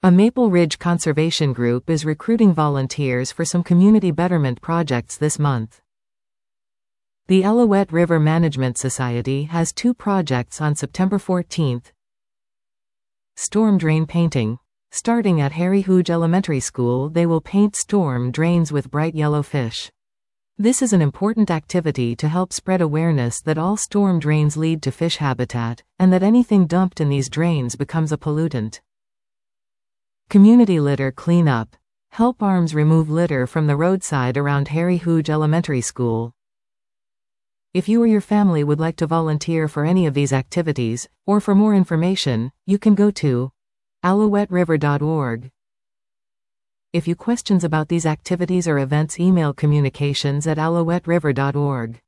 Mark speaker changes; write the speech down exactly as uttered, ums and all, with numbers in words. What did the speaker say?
Speaker 1: A Maple Ridge conservation group is recruiting volunteers for some community betterment projects this month. The Alouette River Management Society has two projects on September fourteenth. Storm drain painting. Starting at Harry Hooge Elementary School, they will paint storm drains with bright yellow fish. This is an important activity to help spread awareness that all storm drains lead to fish habitat, and that anything dumped in these drains becomes a pollutant. Community litter cleanup. Help Arms remove litter from the roadside around Harry Hooge Elementary School. If you or your family would like to volunteer for any of these activities, or for more information, you can go to alouette river dot org. If you questions about these activities or events, email communications at alouette river dot org.